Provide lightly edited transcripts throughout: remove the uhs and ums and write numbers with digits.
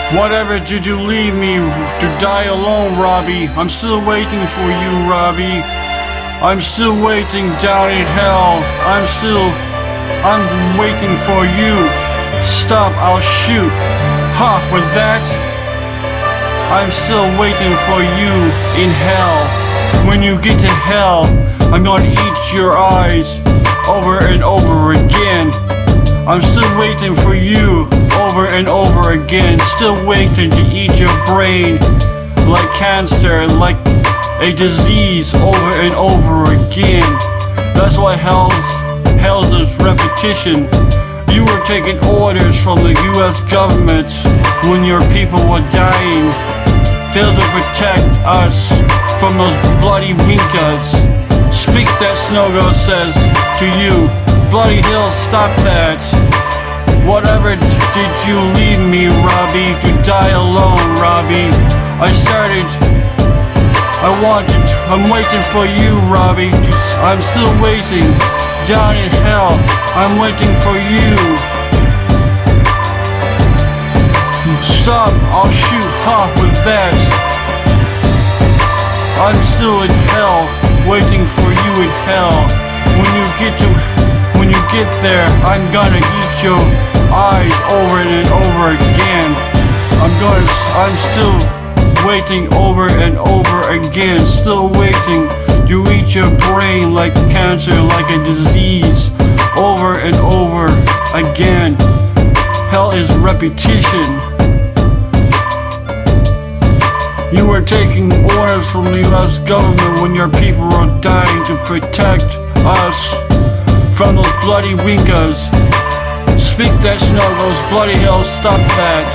Whatever did you leave me to die alone, Robbie? I'm still waiting for you, Robbie. I'm still waiting down in hell. I'm waiting for you. Stop, I'll shoot. Ha, with that, I'm still waiting for you in hell. When you get to hell, I'm gonna eat your eyes over and over again. I'm still waiting for you over and over again. Still waiting to eat your brain like cancer, like a disease over and over again. That's why hell's is repetition. You were taking orders from the US government when your people were dying. Failed to protect us from those bloody winkas. Speak, that Snow Girl says to you. Bloody Hill, stop that. Whatever did you leave me, Robbie, to die alone, Robbie? I'm waiting for you, Robbie. I'm still waiting. Down in hell, I'm waiting for you. Stop, I'll shoot hot with that. I'm still in hell, waiting for you in hell. When you get there, I'm gonna eat your eyes over and over again. I'm still waiting over and over again. Still waiting to eat your brain like cancer, like a disease, over and over again. Hell is repetition. You were taking orders from the US government when your people were dying to protect us from those bloody winkas. Speak, that Snow Girls, Bloody Hell, stop that.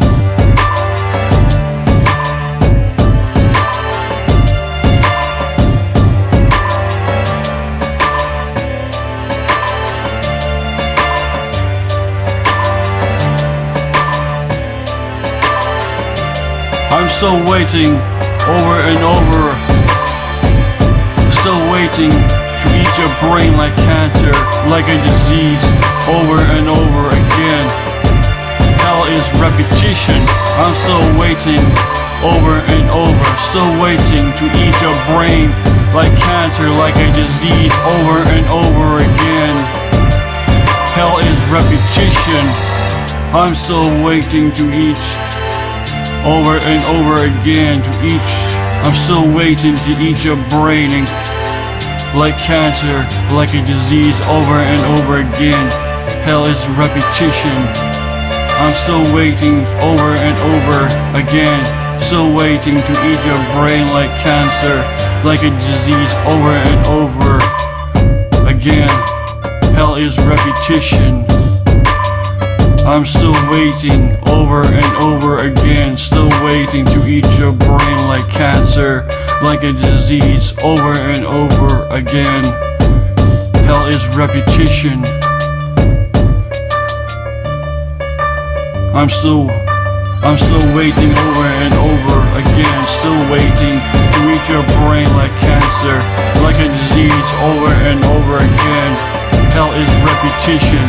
I'm still waiting over and over. Still waiting to eat your brain like cancer, like a disease, over and over again. Hell is repetition. I'm still waiting over and over. Still waiting to eat your brain like cancer, like a disease, over and over again. Hell is repetition. I'm still waiting to eat over and over again I'm still waiting to eat your brain like cancer, like a disease, over and over again. Hell is repetition. I'm still waiting over and over again. Still waiting to eat your brain like cancer, like a disease, over and over again. Hell is repetition. I'm still waiting over and over again. Still waiting to eat your brain like cancer, like a disease, over and over again. Hell is repetition. I'm still waiting over and over again. Still waiting to eat your brain like cancer, like a disease, over and over again. Hell is repetition.